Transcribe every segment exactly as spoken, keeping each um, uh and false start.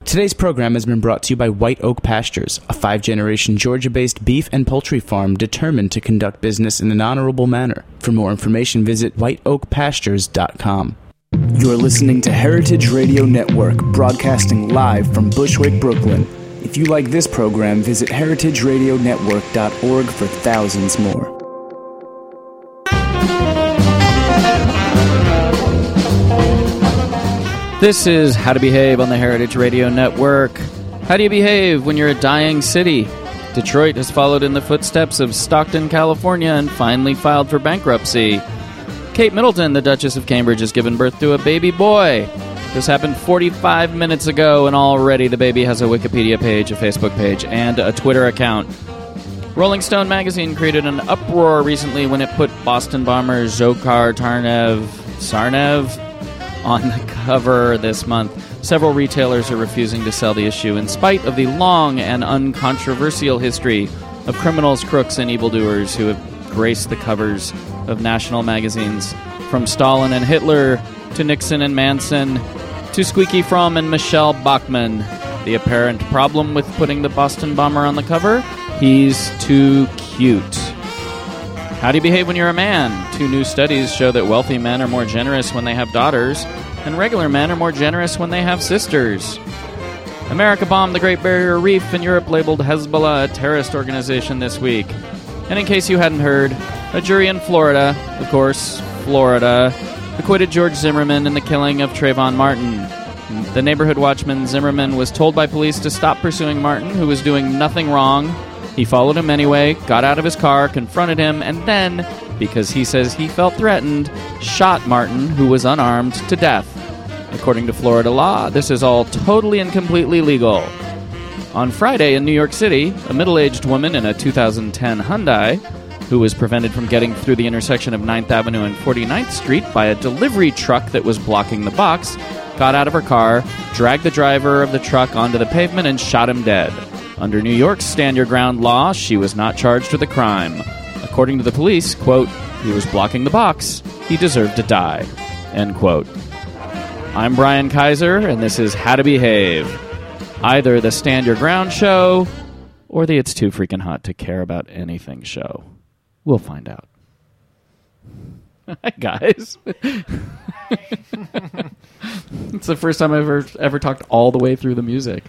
Today's program has been brought to you by White Oak Pastures, a five-generation Georgia-based beef and poultry farm determined to conduct business in an honorable manner. For more information, visit white oak pastures dot com. You're listening to Heritage Radio Network, broadcasting live from Bushwick, Brooklyn. If you like this program, visit heritage radio network dot org for thousands more. This is How to Behave on the Heritage Radio Network. How do you behave when you're a dying city? Detroit has followed in the footsteps of Stockton, California, and finally filed for bankruptcy. Kate Middleton, the Duchess of Cambridge, has given birth to a baby boy. This happened forty-five minutes ago, and already the baby has a Wikipedia page, a Facebook page, and a Twitter account. Rolling Stone magazine created an uproar recently when it put Boston bomber Dzhokhar Tsarnaev, Tsarnaev on the cover this month. Several retailers are refusing to sell the issue in spite of the long and uncontroversial history of criminals, crooks, and evildoers who have graced the covers of national magazines, from Stalin and Hitler to Nixon and Manson to Squeaky Fromm and Michelle Bachmann. The apparent problem with putting the Boston bomber on the cover? He's too cute. How do you behave when you're a man? Two new studies show that wealthy men are more generous when they have daughters, and regular men are more generous when they have sisters. America bombed the Great Barrier Reef, and Europe labeled Hezbollah a terrorist organization this week. And in case you hadn't heard, a jury in Florida, of course, Florida, acquitted George Zimmerman in the killing of Trayvon Martin. The neighborhood watchman Zimmerman was told by police to stop pursuing Martin, who was doing nothing wrong. He followed him anyway, got out of his car, confronted him, and then, because he says he felt threatened, shot Martin, who was unarmed, to death. According to Florida law, this is all totally and completely legal. On Friday in New York City, a middle-aged woman in a two thousand ten Hyundai, who was prevented from getting through the intersection of ninth Avenue and forty-ninth Street by a delivery truck that was blocking the box, got out of her car, dragged the driver of the truck onto the pavement, and shot him dead. Under New York's Stand Your Ground law, she was not charged with a crime. According to the police, quote, he was blocking the box. He deserved to die, end quote. I'm Brian Kaiser, and this is How to Behave. Either the Stand Your Ground show or the It's Too Freaking Hot to Care About Anything show. We'll find out. Hi, guys. It's the first time I've ever, ever talked all the way through the music.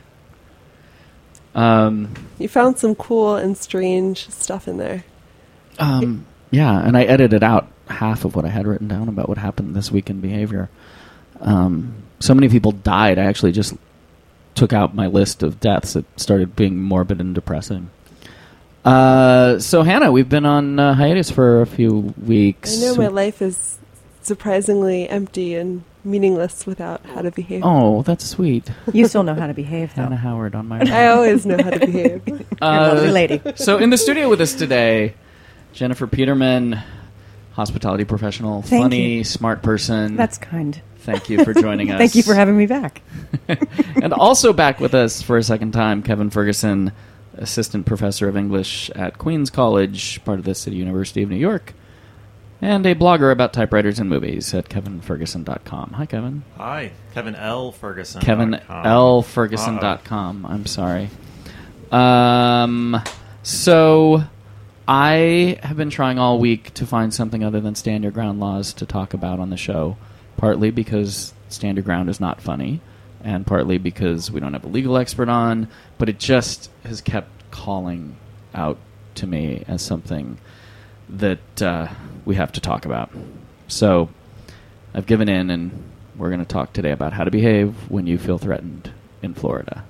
Um, you found some cool and strange stuff in there. Um, yeah, and I edited out half of what I had written down about what happened this week in behavior. Um, so many people died. I actually just took out my list of deaths. It started being morbid and depressing. Uh, so, Hannah, we've been on uh, hiatus for a few weeks. I know my life is surprisingly empty and meaningless without How to Behave. Oh, that's sweet. You still know how to behave, though. Hannah Howard on my I always know how to behave. You're a lovely lady. So, in the studio with us today, Jennifer Peterman, hospitality professional, Thank funny, you. smart person. That's kind. Thank you for joining us. Thank you for having me back. And also back with us for a second time, Kevin Ferguson, assistant professor of English at Queens College, part of the City University of New York, and a blogger about typewriters and movies at kevin ferguson dot com. Hi, Kevin. Hi, Kevin L. Ferguson. Kevin L. Ferguson dot com. I'm sorry. Um, so I have been trying all week to find something other than Stand Your Ground laws to talk about on the show, partly because Stand Your Ground is not funny, and partly because we don't have a legal expert on, but it just has kept calling out to me as something that uh, we have to talk about. So I've given in, and we're going to talk today about how to behave when you feel threatened in Florida.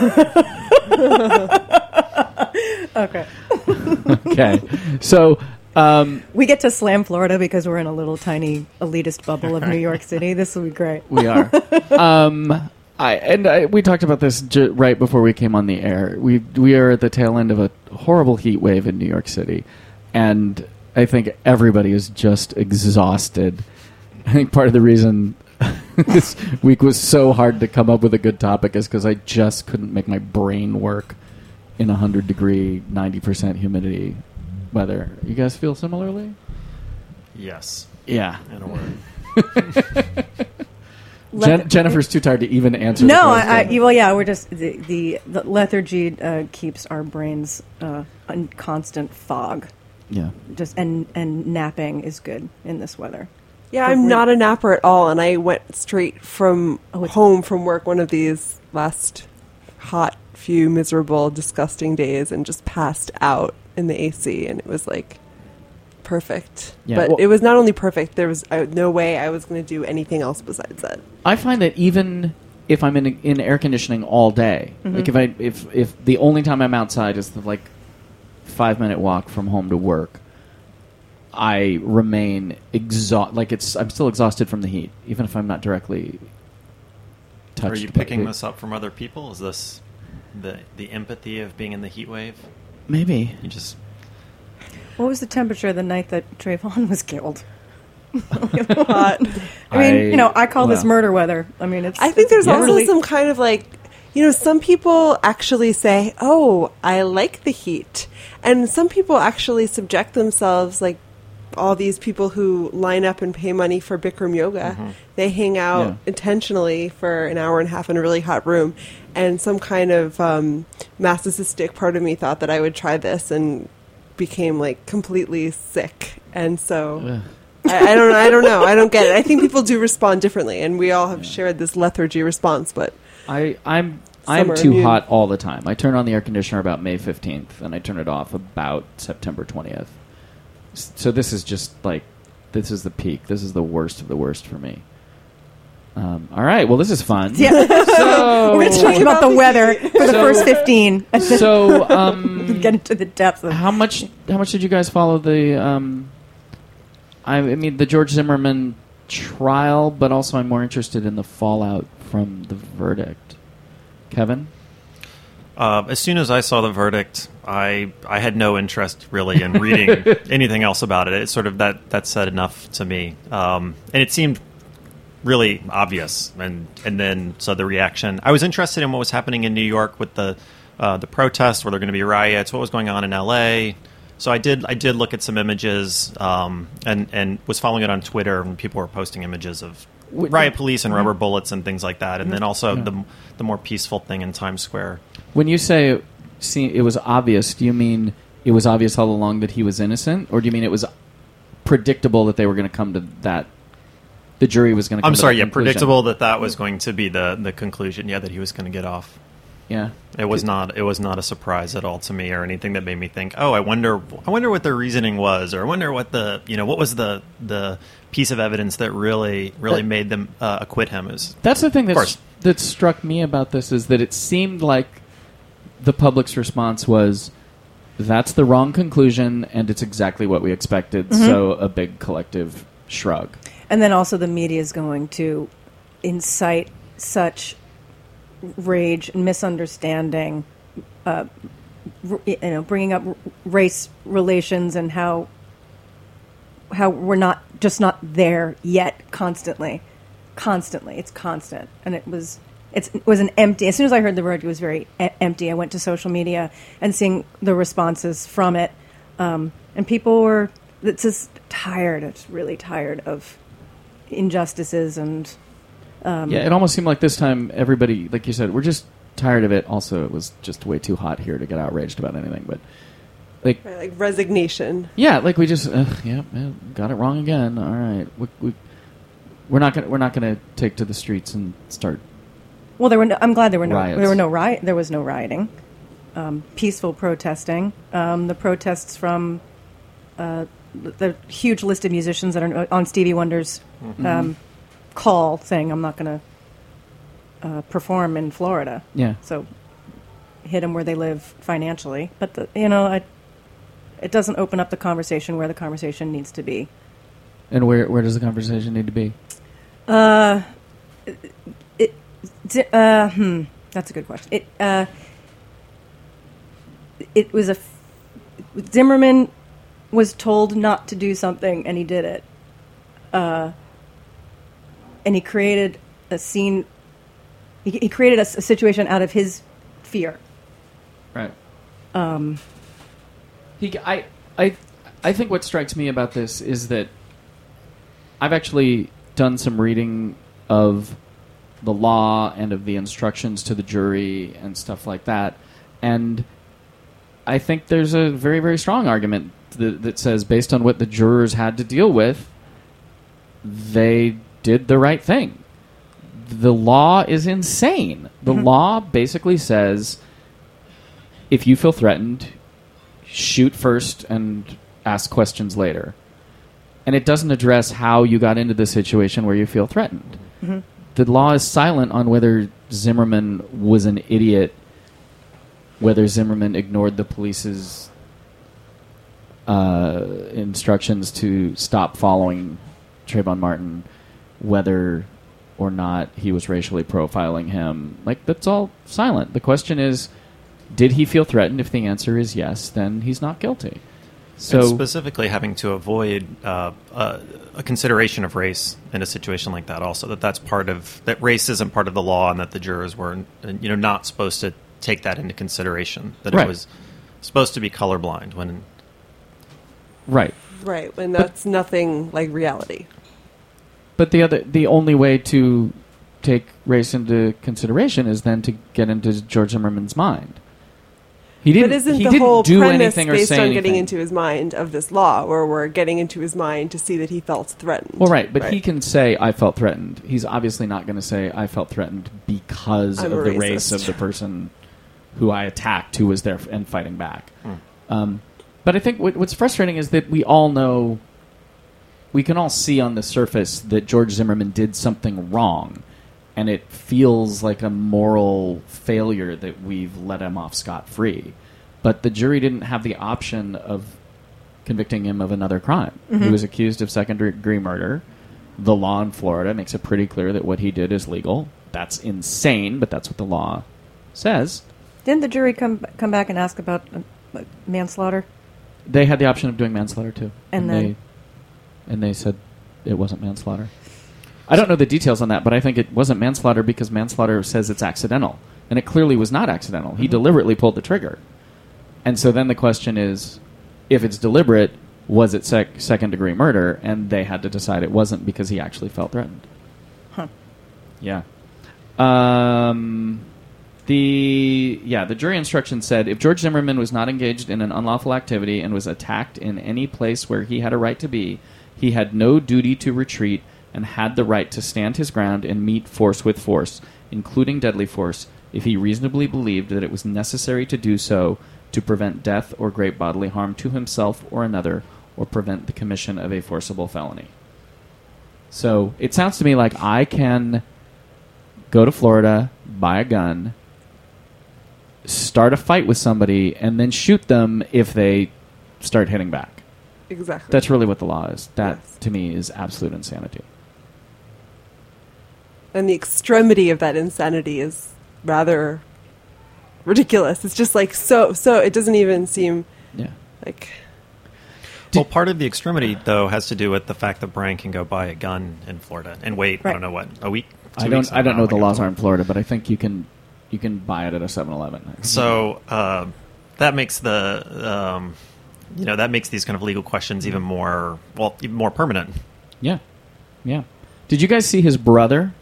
Okay. Okay. So um, we get to slam Florida because we're in a little tiny elitist bubble of New York City. This will be great. We are. um, I and I, we talked about this j- right before we came on the air. We we are at the tail end of a horrible heat wave in New York City, and I think everybody is just exhausted. I think part of the reason this week was so hard to come up with a good topic is because I just couldn't make my brain work in one hundred degree, ninety percent humidity weather. You guys feel similarly? Yes. Yeah. In a word. Jen- Jennifer's too tired to even answer. No, the I, question. I, well, yeah, we're just the the, the lethargy uh, keeps our brains uh, in constant fog. yeah. Just and and napping is good in this weather. Yeah, But I'm we're- not a napper at all, and I went straight from Oh, it's- home from work one of these last hot, few, miserable, disgusting days and just passed out in the A C, and it was like perfect. Yeah, but well- it was not only perfect, there was uh, no way I was going to do anything else besides that. I find that even if I'm in in air conditioning all day, like if I if if the only time I'm outside is the like five minute walk from home to work, I remain exhausted. Like it's I'm still exhausted from the heat, even if I'm not directly touched. Are you by picking it. this up from other people? Is this the the empathy of being in the heat wave? Maybe. You just What was the temperature the night that Trayvon was killed? Hot. I mean, I- you know, I call this well. murder weather. I mean, it's. I think there's it's also really- some kind of like, you know, some people actually say, "Oh, I like the heat," and some people actually subject themselves, like all these people who line up and pay money for Bikram yoga. They hang out Yeah. intentionally for an hour and a half in a really hot room, and some kind of um, masochistic part of me thought that I would try this and became like completely sick, and so. Ugh. I, I don't. I don't know. I don't get it. I think people do respond differently, and we all have shared this lethargy response. But I I'm Some I'm are too immune. hot all the time. I turn on the air conditioner about May fifteenth, and I turn it off about September twentieth. So this is just like this is the peak. This is the worst of the worst for me. Um, all right. Well, this is fun. Yeah. So We're talking about the weather for the So- first fifteen, and then so um, get into the depths of. how much how much did you guys follow the? Um, I, I mean the George Zimmerman trial, but also I'm more interested in the fallout from the verdict. Kevin. Uh, as soon as I saw the verdict, I I had no interest really in reading anything else about it. It's sort of that that said enough to me, um, and it seemed really obvious. And and then so the reaction. I was interested in what was happening in New York with the uh, the protests. Were there going to be riots? What was going on in L A? So I did I did look at some images um, and and was following it on Twitter, and people were posting images of Wait, riot police and rubber bullets and things like that. And then also Yeah. the the more peaceful thing in Times Square. When you say see, it was obvious, do you mean it was obvious all along that he was innocent, or do you mean it was predictable that they were going to come to that? The jury was going to. come I'm to sorry, that yeah, conclusion? predictable that that was going to be the, the conclusion. Yeah, that he was going to get off. Yeah, It was not. It was not a surprise at all to me, or anything that made me think, "Oh, I wonder. I wonder what their reasoning was, or I wonder what the you know what was the the piece of evidence that really really That- made them uh, acquit him." Is that's the thing that course. that struck me about this is that it seemed like the public's response was, "That's the wrong conclusion, and it's exactly what we expected." Mm-hmm. So a big collective shrug. And then also the media is going to incite such rage and misunderstanding, uh, r- you know, bringing up r- race relations and how how we're not just not there yet. Constantly, constantly, it's constant, and it was it's, it was an empty. As soon as I heard the word, it was very e- empty. I went to social media and seeing the responses from it, um, and people were it's just tired. It's really tired of injustices and um, Yeah, it almost seemed like this time everybody, like you said, we're just tired of it. Also, it was just way too hot here to get outraged about anything. But like, right, like resignation. yeah, like we just, uh, yeah, man, got it wrong again. All right, we, we, we're not gonna we're not gonna take to the streets and start. well, there were. No, I'm glad there were no. Riots. There were no riot. There was no rioting. Um, peaceful protesting. Um, the protests from uh, the, the huge list of musicians that are on Stevie Wonder's um, call, saying, "I'm not going to uh, perform in Florida." Yeah, So hit them where they live financially. But the, you know, I, it doesn't open up the conversation where the conversation needs to be. and where where does the conversation need to be? Uh, it, it uh, hmm, that's a good question. It uh, it was a f- Zimmerman was told not to do something, and he did it. Uh, and he created a scene. He, he created a, s- a situation out of his fear. Right. Um, He, I, I, I think what strikes me about this is that I've actually done some reading of the law and of the instructions to the jury and stuff like that. And I think there's a very, very strong argument that, that says, based on what the jurors had to deal with, they did the right thing. The law is insane. The mm-hmm. law basically says, if you feel threatened, shoot first and ask questions later. And it doesn't address how you got into the situation where you feel threatened. Mm-hmm. The law is silent on whether Zimmerman was an idiot, whether Zimmerman ignored the police's uh, instructions to stop following Trayvon Martin, whether or not he was racially profiling him. Like, that's all silent. The question is, did he feel threatened? If the answer is yes, then he's not guilty. So, and specifically having to avoid uh, uh, a consideration of race in a situation like that also, that that's part of, that race isn't part of the law and that the jurors were, you know, not supposed to take that into consideration, that right. it was supposed to be colorblind when... Right. Right, when that's but, nothing like reality. But the other, the only way to take race into consideration is then to get into George Zimmerman's mind. He didn't, but isn't he the didn't whole do premise anything or based say on anything. getting into his mind of this law, where we're getting into his mind to see that he felt threatened? Well, right, but right. he can say, I felt threatened. He's obviously not going to say, I felt threatened because I'm of the racist. race of the person who I attacked who was there and fighting back. Hmm. Um, but I think what, what's frustrating is that we all know, we can all see on the surface that George Zimmerman did something wrong, and it feels like a moral failure that we've let him off scot-free. But the jury didn't have the option of convicting him of another crime. Mm-hmm. He was accused of second-degree murder. The law in Florida makes it pretty clear that what he did is legal. That's insane, but that's what the law says. Didn't the jury come come back and ask about uh, manslaughter? They had the option of doing manslaughter, too. And, and then... They, and they said it wasn't manslaughter. I don't know the details on that, but I think it wasn't manslaughter because manslaughter says it's accidental. And it clearly was not accidental. He mm-hmm. deliberately pulled the trigger. And so then the question is, if it's deliberate, was it sec- second-degree murder? And they had to decide it wasn't because he actually felt threatened. Huh. Yeah. Um, the yeah the jury instruction said, if George Zimmerman was not engaged in an unlawful activity and was attacked in any place where he had a right to be, he had no duty to retreat and had the right to stand his ground and meet force with force, including deadly force, if he reasonably believed that it was necessary to do so to prevent death or great bodily harm to himself or another, or prevent the commission of a forcible felony. So it sounds to me like I can go to Florida, buy a gun, start a fight with somebody, and then shoot them if they start hitting back. Exactly. That's really what the law is. That, yes. to me, is absolute insanity. And the extremity of that insanity is rather ridiculous. It's just like so, so it doesn't even seem yeah. like... Well, part of the extremity, though, has to do with the fact that Brian can go buy a gun in Florida and wait, right. I don't know what, a week? I don't. Weeks? I don't know what the like laws are in Florida, but I think you can you can buy it at a seven eleven. So uh, that makes the um, you know that makes these kind of legal questions even more well even more permanent. Yeah, yeah. Did you guys see his brother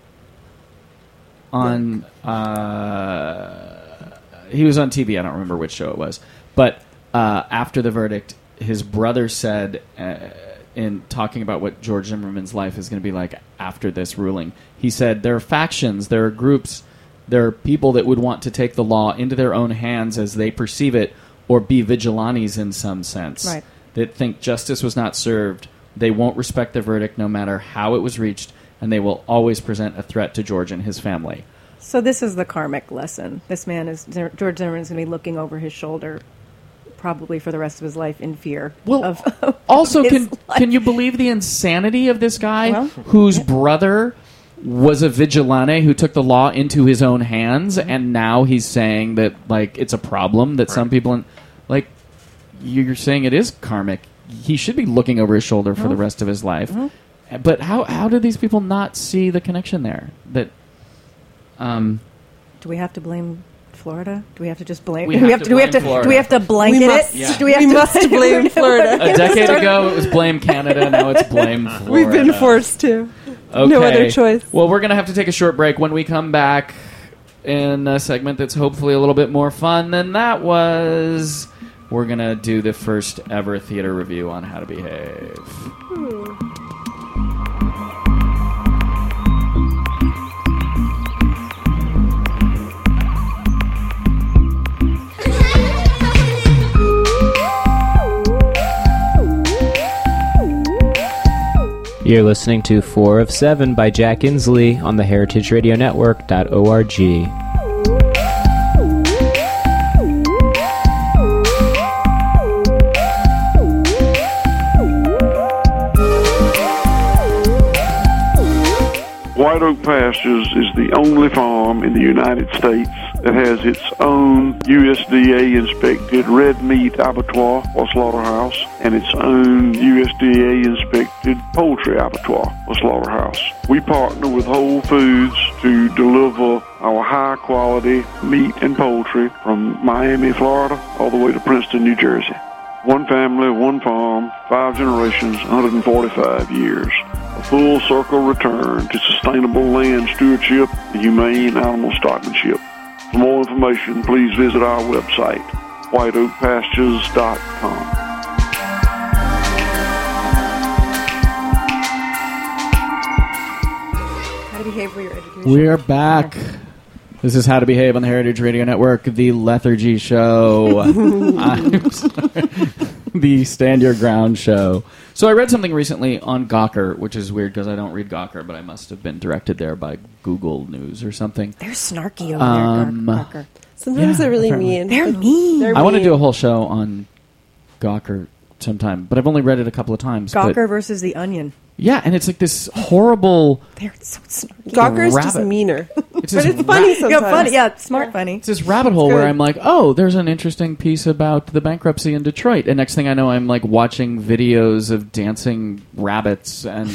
on? Uh, he was on T V. I don't remember which show it was, but uh, after the verdict, his brother said. Uh, in talking about what George Zimmerman's life is going to be like after this ruling, he said there are factions, there are groups, there are people that would want to take the law into their own hands as they perceive it, or be vigilantes in some sense, right. that think justice was not served. They won't respect the verdict no matter how it was reached, and they will always present a threat to George and his family. So this is the karmic lesson. This man is, George Zimmerman is going to be looking over his shoulder probably for the rest of his life in fear. Well, of, of also, can life. can you believe the insanity of this guy well, whose yeah. brother was a vigilante who took the law into his own hands, mm-hmm. and now he's saying that like it's a problem that right. some people, in, like you're saying, it is karmic. He should be looking over his shoulder for mm-hmm. the rest of his life. Mm-hmm. But how how do these people not see the connection there? That um, do we have to blame Florida? Do we have to just blame? We do have we have to to? Do we have to? blame Do we have to blanket We must- it? yeah. Do we have We to must blame Florida. a decade ago it was blame Canada, now it's blame Florida. We've been forced to. Okay. No other choice. Well, we're going to have to take a short break. When we come back in a segment that's hopefully a little bit more fun than that was, we're going to do the first ever theater review on How to Behave. Hmm. You're listening to Four of Seven by Jack Inslee on the Heritage Radio Network dot org. White Oak Pastures is the only farm in the United States that has its own U S D A-inspected red meat abattoir or slaughterhouse and its own U S D A-inspected poultry abattoir or slaughterhouse. We partner with Whole Foods to deliver our high-quality meat and poultry from Miami, Florida, all the way to Princeton, New Jersey. One family, one farm, five generations, one hundred forty-five years. A full circle return to sustainable land stewardship and humane animal stockmanship. For more information, please visit our website, white oak pastures dot com. How to behave for your education. We are back. This is How to Behave on the Heritage Radio Network, the Lethargy Show. I'm sorry. The Stand Your Ground Show. So I read something recently on Gawker, which is weird because I don't read Gawker, but I must have been directed there by Google News or something. They're snarky over Um, there, Gawker. Sometimes Yeah, they're really apparently. mean. They're but mean. they're I want to mean. do a whole show on Gawker sometime, but I've only read it a couple of times. but- Gawker versus the Onion. yeah, and it's like this horrible... They're so snarky. Gawker is just rabbit. meaner. It's But this it's funny ra- sometimes. Yeah, funny. Yeah, smart funny. It's this rabbit hole where good. I'm like, oh, there's an interesting piece about the bankruptcy in Detroit. And next thing I know, I'm like watching videos of dancing rabbits and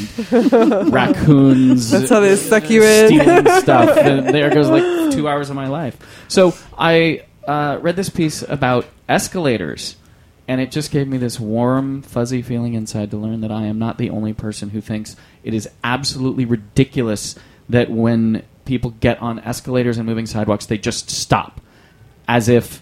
raccoons. That's how they suck you in. Stealing stuff. And there goes like two hours of my life. So I uh, read this piece about escalators. And it just gave me this warm, fuzzy feeling inside to learn that I am not the only person who thinks it is absolutely ridiculous that when people get on escalators and moving sidewalks, they just stop. As if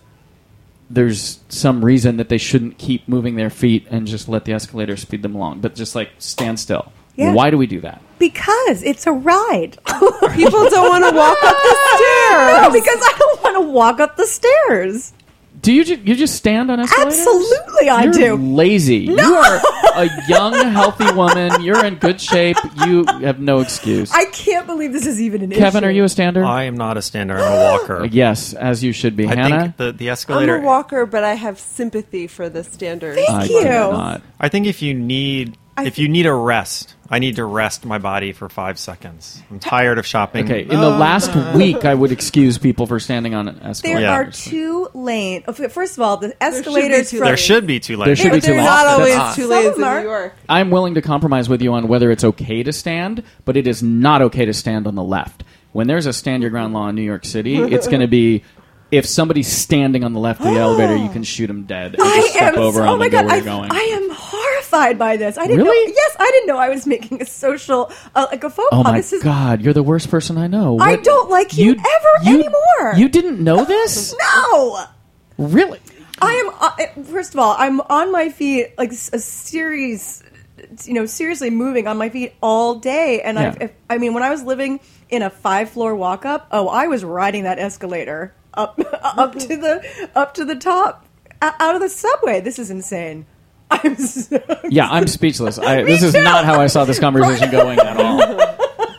there's some reason that they shouldn't keep moving their feet and just let the escalator speed them along. But just like stand still. Yeah. Why do we do that? Because it's a ride. People don't want to walk up the stairs. No, because I don't want to walk up the stairs. Do you ju- you just stand on escalators? Absolutely, I You're do. lazy. You are a young, healthy woman. You're in good shape. You have no excuse. I can't believe this is even an Kevin, issue. are you a stander? I am not a stander. I'm a walker. Yes, as you should be. I Hannah? think the, the I'm escalator. a walker, but I have sympathy for the standards. Thank I you. do not. I think if you need I if you need a rest, I need to rest my body for five seconds. I'm tired of shopping. Okay, in the last week, I would excuse people for standing on escalators. There Yeah. are two lanes. First of all, the escalators two from There should be two There lanes. should be But two they're lanes. not That's always odd. two Some lanes of in them New are. York. I'm willing to compromise with you on whether it's okay to stand, but it is not okay to stand on the left. When there's a stand your ground law in New York City, it's going to be if somebody's standing on the left of the elevator, you can shoot them dead and I just step am. over so, them oh my and go god! where I, you're going. I am horrified by this. I didn't Really? know. Yes, I didn't know I was making a social uh, like a faux Oh pas. my This is, God, you're the worst person I know. I What- don't like you ever anymore. You didn't know this? No. Really? I am. Uh, first of all, I'm on my feet like a series, you know, seriously moving on my feet all day. And Yeah. I, if, I mean, when I was living in a five floor walk up, oh, I was riding that escalator up, up to the, up to the top, o- out of the subway. This is insane. I'm so Yeah, I'm speechless. I, Me this is too. not how I saw this conversation going at all.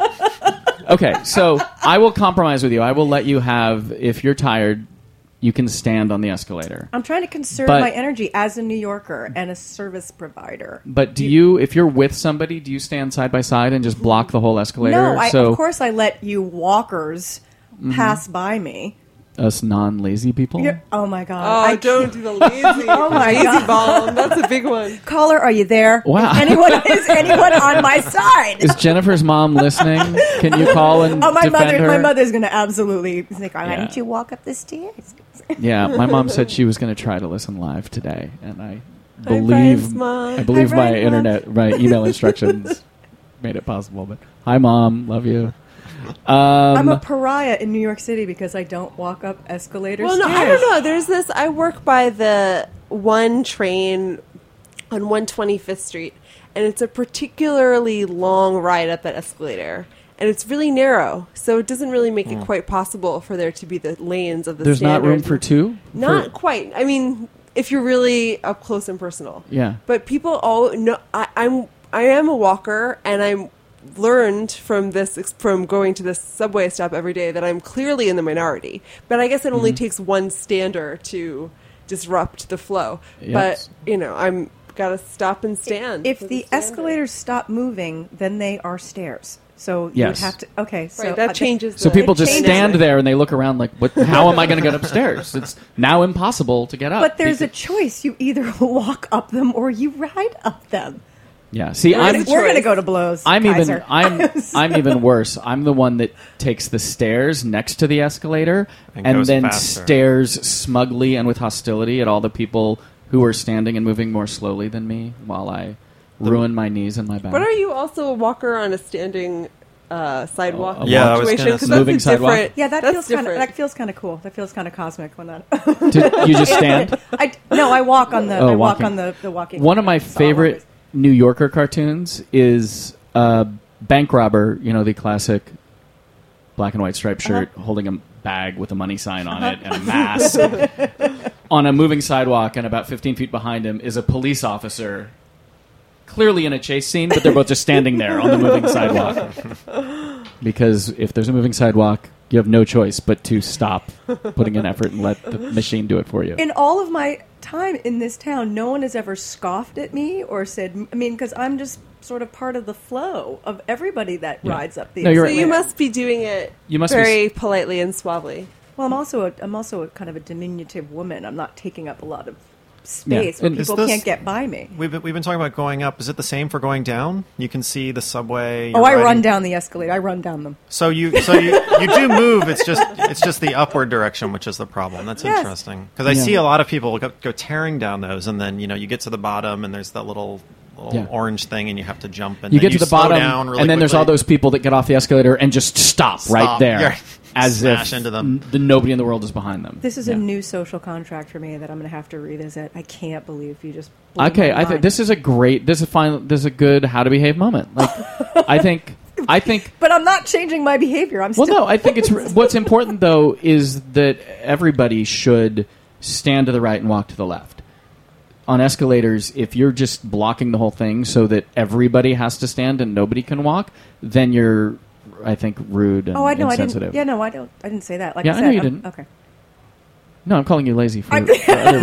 Okay, so I will compromise with you. I will let you have, if you're tired, you can stand on the escalator. I'm trying to conserve But- my energy as a New Yorker and a service provider. But do you, if you're with somebody, do you stand side by side and just block the whole escalator? No, I, so of course I let you walkers Mm-hmm. pass by me. us non-lazy people? You're, oh my god! Oh, I don't do the lazy, Oh my lazy God. bomb. That's a big one. Caller, are you there? Wow. Is anyone is anyone on my side? Is Jennifer's mom listening? Can you call and Oh, my defend mother! her? My mother's going to absolutely think, "Why Yeah. didn't you walk up the stairs?" Yeah, my mom said she was going to try to listen live today, and I Hi, believe Brian's mom. I believe Hi, my Brian's mom. internet, my email instructions. made it possible. But hi, Mom. Love you. Um, I'm a pariah in New York City because I don't walk up escalators. Well, no, I don't know. There's this. I work by the one train on one twenty-fifth Street, and it's a particularly long ride up that escalator. And it's really narrow, so it doesn't really make it quite possible for there to be the lanes of the There's not room standard. for two? Not For- quite. I mean, if you're really up close and personal. Yeah. But people all know I, I'm I am a walker, and I'm learned from this ex- from going to this subway stop every day that I'm clearly in the minority. But I guess it only Mhm. takes one stander to disrupt the flow. Yes. But you know, I'm gotta stop and stand. If for the stander. escalators stop moving, then they are stairs. So you Yes. would have to. Okay, so Right, that uh, changes So the- people it just changes stand it. there and they look around like, "What? How am I going to get upstairs? It's now impossible to get up." But there's a because- choice. You either walk up them or you ride up them. yeah. See, We're I'm gonna- we're going to go to blows. I'm Kaiser. even I'm I'm even worse. I'm the one that takes the stairs next to the escalator And and, goes then faster. stares smugly and with hostility at all the people who are standing and moving more slowly than me while I ruin my knees and my back. But are you also a walker on a standing uh, sidewalk A- a Yeah, I was situation? gonna 'Cause say- Moving that's a sidewalk? different- Yeah, that that's feels kind of different. that feels kind of cool. That feels kind of cosmic when that. Do you just stand? I no, I walk on the Oh, I walk walking. on the the walking. One of my So I'll favorite always- New Yorker cartoons is uh, Bank Robber, you know, the classic black and white striped shirt holding a bag with a money sign on it and a mask on a moving sidewalk, and about fifteen feet behind him is a police officer, clearly in a chase scene, but they're both just standing there on the moving sidewalk. Because if there's a moving sidewalk, you have no choice but to stop putting in effort and let the machine do it for you. In all of my time in this town, no one has ever scoffed at me or said, I mean, because I'm just sort of part of the flow of everybody that Yeah. rides up the No, you're So right. you must be doing it You must be very politely and suavely. Well, I'm also a, I'm also a kind of a diminutive woman. I'm not taking up a lot of space Yeah. where Is people this- can't get by me. We've been, we've been talking about going up. Is it the same for going down? You can see the subway. Oh, you're I run riding- down the escalator. I run down them. So you so you, you do move. It's just it's just the upward direction, which is the problem. That's Yes. interesting because I Yeah. see a lot of people go, go tearing down those, and then you know you get to the bottom, and there's that little little Yeah. orange thing, and you have to jump. And You then get to the slow bottom, down really and then there's quickly. all those people that get off the escalator and just stop, right Stop. there, Yeah. as Smash if into them. n- the nobody in the world is behind them. This is Yeah. a new social contract for me that I'm going to have to revisit. I can't believe you just blew Okay, my I think mind. this is a great, this is a fine, this is a good how to behave moment. Like, I think, I think. But I'm not changing my behavior. I'm Well, still. no, I think it's what's important though is that everybody should stand to the right and walk to the left. On escalators, if you're just blocking the whole thing so that everybody has to stand and nobody can walk, then you're, I think, rude and Oh, I know. I insensitive. didn't. Yeah, no, I don't. I didn't say that. Like Yeah, I I said, know you I'm- didn't. Okay. No, I'm calling you lazy for, I'm- for other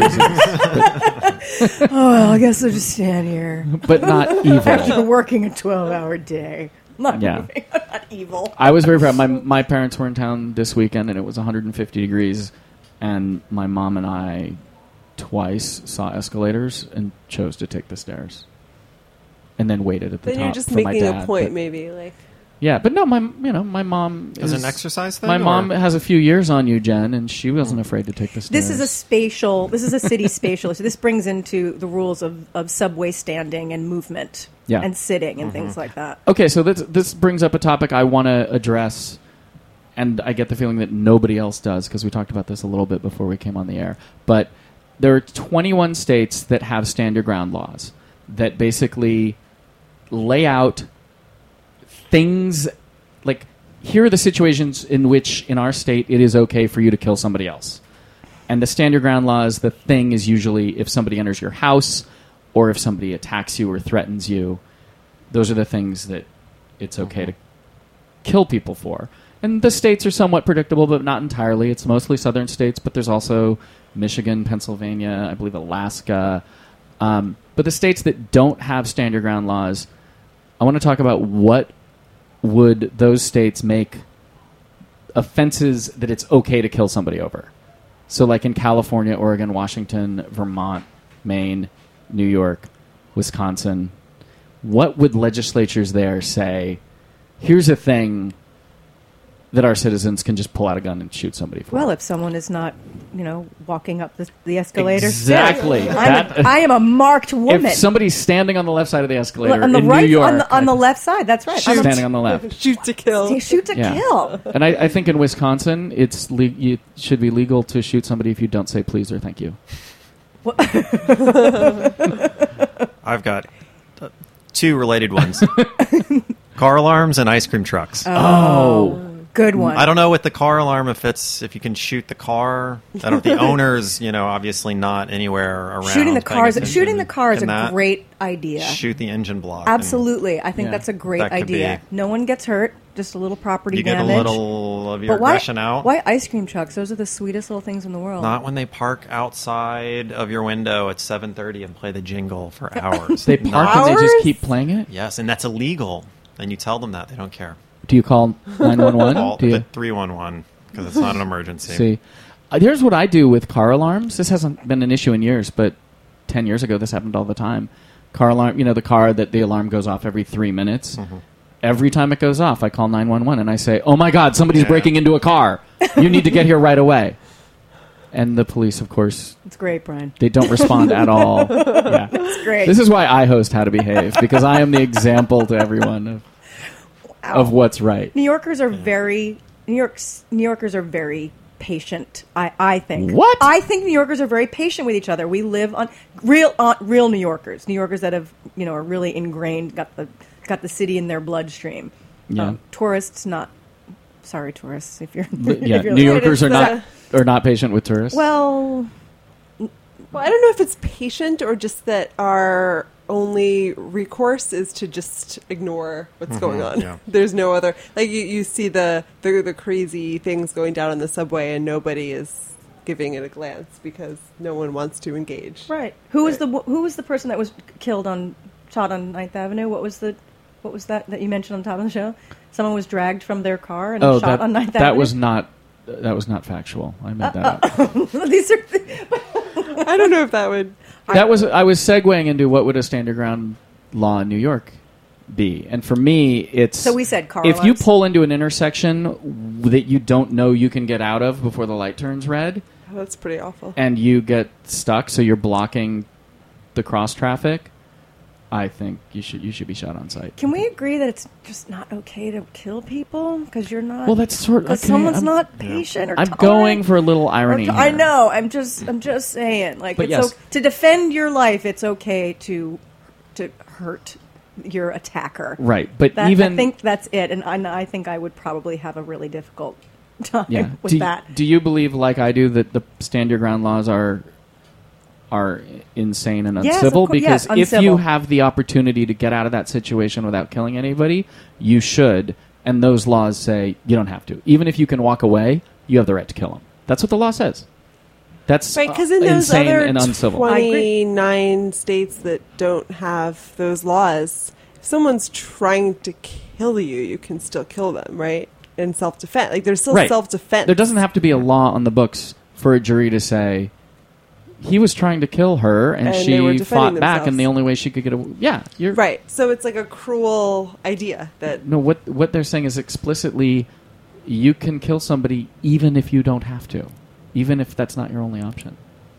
reasons, Oh, well, I guess I'll just stand here. but not After evil. working a twelve-hour day. I'm not, Yeah. moving. I'm not evil. I was very proud. My my parents were in town this weekend, and it was one hundred fifty degrees, and my mom and I twice saw escalators and chose to take the stairs, and then waited at the Then top you're just for my making a dad, point, but- maybe like Yeah, but no, my you know my mom As is an exercise thing, My or- mom has a few years on you, Jen, and she wasn't afraid to take the stairs. This is a spatial. This is a city spatial issue. This brings into the rules of, of subway standing and movement Yeah. and sitting and things like that. Okay, so this this brings up a topic I want to address, and I get the feeling that nobody else does because we talked about this a little bit before we came on the air. But there are twenty-one states that have stand your ground laws that basically lay out things like, here are the situations in which in our state it is okay for you to kill somebody else. And the stand your ground laws, the thing is usually if somebody enters your house or if somebody attacks you or threatens you. Those are the things that it's okay to kill people for. And the states are somewhat predictable, but not entirely. It's mostly southern states, but there's also Michigan, Pennsylvania, I believe Alaska. Um, but the states that don't have stand your ground laws, I want to talk about what would those states make offenses that it's okay to kill somebody over. So like in California, Oregon, Washington, Vermont, Maine, New York, Wisconsin, what would legislatures there say, here's a thing that our citizens can just pull out a gun and shoot somebody for. Well, if someone is not, you know, walking up the, the escalator, exactly. I'm That- a, I am a marked woman. if somebody's standing on the left side of the escalator on the in right, New York, on the on the left side. That's right. I'm a- standing on the left. Shoot to kill. shoot to Yeah. kill. And I, I think in Wisconsin, it's le- it should be legal to shoot somebody if you don't say please or thank you. I've got uh, two related ones: car alarms and ice cream trucks. Oh. Good one. I don't know with the car alarm if it's if you can shoot the car. I don't. The owner's, you know, obviously not anywhere around. Shooting the paying cars. attention. Shooting the car is Can a that great idea. Shoot the engine block. and Absolutely, I think Yeah. that's a great That could idea. be- No one gets hurt. Just a little property You get damage. a little of your But why, aggression out. why ice cream trucks? Those are the sweetest little things in the world. Not when they park outside of your window at seven thirty and play the jingle for hours. They park Not- and they just Hours? keep playing it? Yes, and that's illegal. And you tell them that they don't care. Do you call nine one one? Call Do you the three one one because it's not an emergency. see? Uh, here's what I do with car alarms. This hasn't been an issue in years, but ten years ago this happened all the time. Car alarm, you know, the car that the alarm goes off every three minutes. Mm-hmm. Every time it goes off, I call nine one one and I say, "Oh my God, somebody's Yeah. breaking into a car. You need to get here right away." And the police, of course, It's great, Brian. they don't respond at all. Yeah. It's great. This is why I host How to Behave, because I am the example to everyone of, of what's right. New Yorkers are very New York's New Yorkers are very patient. I, I think. What? I think New Yorkers are very patient with each other. We live on real on real New Yorkers. New Yorkers that have you know are really ingrained, got the got the city in their bloodstream. Yeah. Um, tourists not. Sorry, tourists. If you're Li- if yeah, you're New listening. Yorkers are It's, not uh, are not patient with tourists. Well, Well, I don't know if it's patient or just that our only recourse is to just ignore what's going on. yeah. There's no other like you, you see the, the the crazy things going down on the subway and nobody is giving it a glance because no one wants to engage. right. Who was the who was the person that was killed on shot on Ninth Avenue? What was the what was that that you mentioned on top of the show? Someone was dragged from their car and oh, shot that, on Ninth that Avenue. was not that was not factual. I made that up. These are I don't know if that would That was I was segueing into what would a stand your ground law in New York be, and for me, it's So we said car if you alarms. pull into an intersection that you don't know you can get out of before the light turns red, oh, that's pretty awful. and you get stuck, so you're blocking the cross traffic. I think you should you should be shot on sight. Can we agree that it's just not okay to kill people because you're not? Well, that's sort of because okay, someone's I'm- not patient or I'm tolerant going for a little irony. or- I here. know. I'm just. I'm just saying. Like, But it's yes. o- to defend your life, it's okay to to hurt your attacker. Right, but That, even I think that's it, and I, and I think I would probably have a really difficult time yeah. with do, that. do you believe, like I do, that the stand your ground laws are are insane and Yes, of uncivil? cour- yes, because if you uncivil. have the opportunity to get out of that situation without killing anybody, you should. And those laws say you don't have to. Even if you can walk away, you have the right to kill them. That's what the law says. That's Right, because in uh, those insane other and uncivil. I agree. twenty-nine states that don't have those laws, if someone's trying to kill you, you can still kill them, right? In self-defense. Like, there's still Right. self-defense. There doesn't have to be a law on the books for a jury to say he was trying to kill her and, And they she were fought defending back, themselves. and the only way she could get away. Yeah, you're Right. So it's like a cruel idea that... No, what what they're saying is explicitly, you can kill somebody even if you don't have to, even if that's not your only option.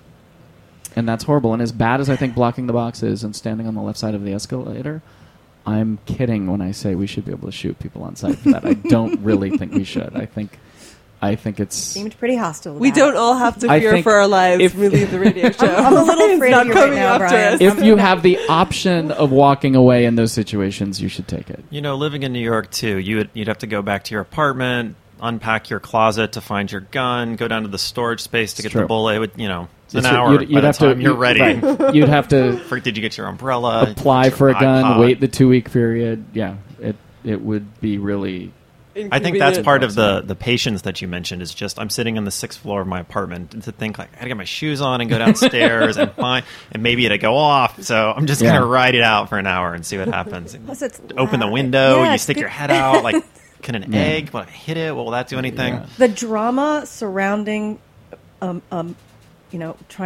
And that's horrible. And as bad as I think blocking the box is and standing on the left side of the escalator, I'm kidding when I say we should be able to shoot people on sight for that. I don't really think we should. I think, I think it's. Seemed pretty hostile. We about don't it. all have to I fear think for our lives if- when we leave the radio show. I'm a little It's afraid not of you right coming now, after Brian. us. If you have the option of walking away in those situations, you should take it. You know, living in New York too, you would, you'd have to go back to your apartment, unpack your closet to find your gun, go down to the storage space to It's get true. the bullet. It would, you know, it's an So hour you'd, you'd by the have time to, you're you'd- ready. right. You'd have to For- Did you get your umbrella? apply Get for a your gun, iPod? wait the two week period. Yeah, it it would be really. I think that's Inconvenient. part of the, the patience that you mentioned is just I'm sitting on the sixth floor of my apartment and to think like I gotta get my shoes on and go downstairs and find and maybe it'll go off. So I'm just Yeah. gonna ride it out for an hour and see what happens. Plus it's Open the loud. window, Yeah, you it's stick good- your head out like can an Yeah. egg? Will I hit it? Will that do anything? Yeah. The drama surrounding, um, um, you know, trying to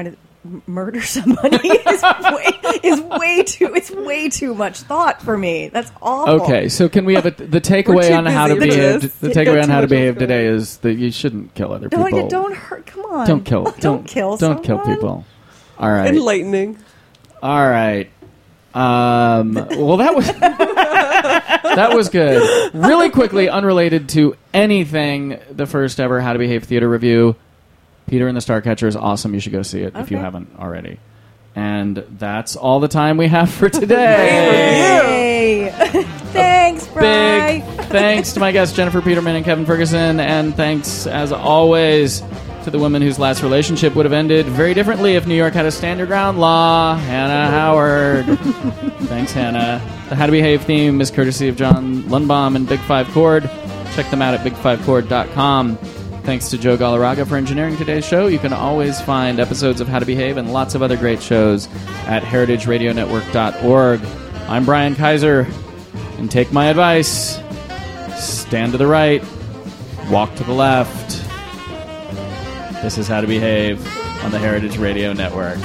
m- murder somebody is way, is way too. It's way too much thought for me. That's awful. Okay, so can we have a, the We're takeaway too on how to busy for behave? this. The You've takeaway got on too how to much behave else going today on. is that you shouldn't kill other people. Don't, don't hurt. Come on. Don't kill. Don't, Don't kill. Don't kill someone. people. All right. Enlightening. All right. Um, well, that was that was good. Really quickly, unrelated to anything, the first ever How to Behave theater review. Peter and the Starcatcher is awesome. You should go see it if you Okay. haven't already. And that's all the time we have for today. Yay! Thanks, Bri. Big thanks to my guests Jennifer Peterman and Kevin Ferguson, and thanks as always to the woman whose last relationship would have ended very differently if New York had a stand your ground law, Hannah Howard. Thanks, Hannah. The How to Behave theme is courtesy of John Lundbaum and Big Five Chord. Check them out at big five chord dot com. Thanks to Joe Galarraga for engineering today's show. You can always find episodes of How to Behave and lots of other great shows at heritage radio network dot org. I'm Brian Kaiser, and take my advice. Stand to the right, walk to the left. This is How to Behave on the Heritage Radio Network.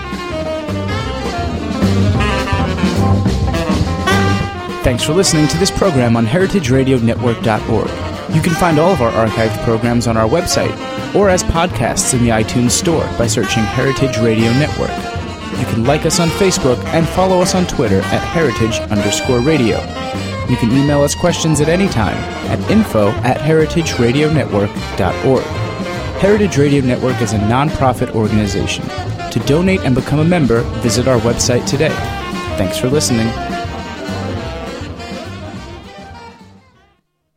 Thanks for listening to this program on heritage radio network dot org. You can find all of our archived programs on our website or as podcasts in the iTunes Store by searching Heritage Radio Network. You can like us on Facebook and follow us on Twitter at heritage underscore radio. You can email us questions at any time at info at heritage radio network dot org. Heritage Radio Network is a non-profit organization. To donate and become a member, visit our website today. Thanks for listening.